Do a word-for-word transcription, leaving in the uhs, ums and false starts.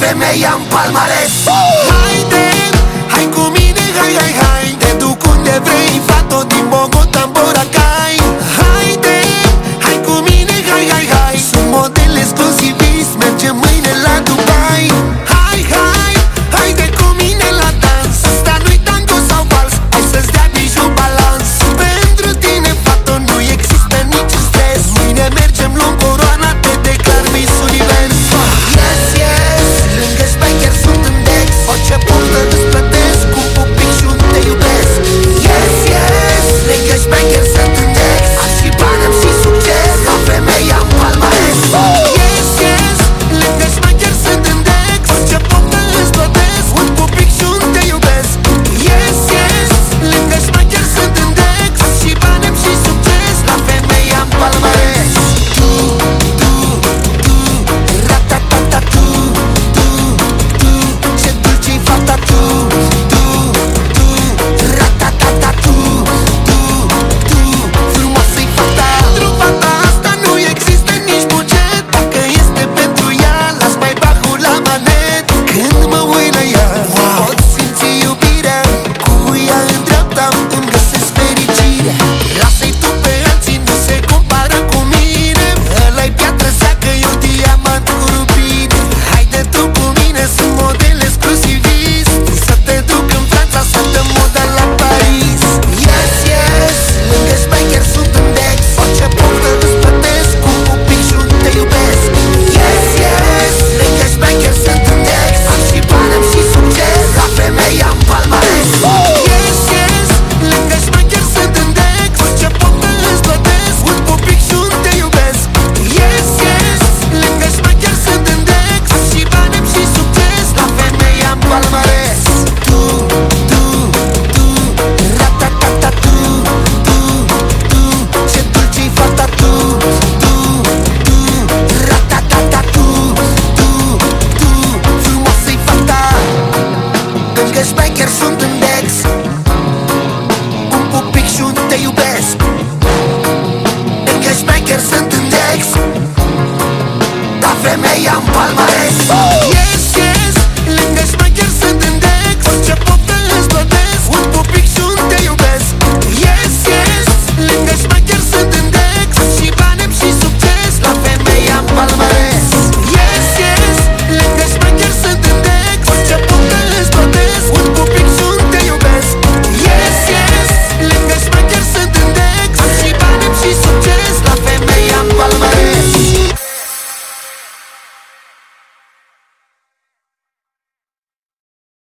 femeia în palmares. Haide, hai cu mine, hai, hai, hai, te duc unde vrei, fată din Bogota în Boracay. Haide, hai cu mine, hai, hai, hai, sunt model exclusivist, mergem mâine la Dubai. Hai, hai, haide cu mine la dans, asta nu-i tango sau vals, hai să-ți dea bijou balans. Pentru tine, fată, nu există niciun stres, mâine mergem luăm coroana, te declar Miss Univers. Yes, yes, lângă șmecher sunt în Dex, orice poftă îți plătesc cu pupic și un te iubesc. Yes, yes, lângă șmecher sunt în Dex, am și bani, am și succes, ca femeia în palmares. Yes, yes, lângă șmecher sunt în Dex, orice poftă îți plătesc, un pupic și un te iubesc. Yes, yes, lângă șmecher sunt în Dex, am și bani, am și succes, la femeia în palmares. Tu, tu, tu, ratatata, tu, tu, tu, ce dulce-i fata, tu, tu, tu, ratatata, tu, tu, tu, frumoasă-i fata. Pentru fata asta nu există nici buget, dacă este pentru ea, las mai bacul la manet. Când mă uit la ea, pot simți iubirea, cu ea în dreapta îmi găsesc fericirea. Lasă-i tu pe alții, nu se compară cu mine, ăla-i piatră seacă, eu diamant cu rubine. Haide tu cu mine, sunt model exclusivist, să te duc în Franța, să dăm moda la Paris. Yes, yes, lângă șmecher sunt în Dex, orice poftă îți plătesc, cu pupic și un te iubesc. Yes, yes, lângă șmecher sunt în Dex, am și bani, am și succes, ca femeia în palmares. Yes, yes, lângă șmecher sunt în Dex, orice poftă îți plătesc, un pupic și un te iubesc. Yes, yes, lângă șmecher sunt în Dex, am și bani, am și succes, ca femeia în palmares. Tu, tu, tu, ratatata, tu, tu, tu, ce dulce-i fata, tu, tu, tu, ratatata, tu, tu, tu, frumoasă-i fata. Lângă șmecher sunt în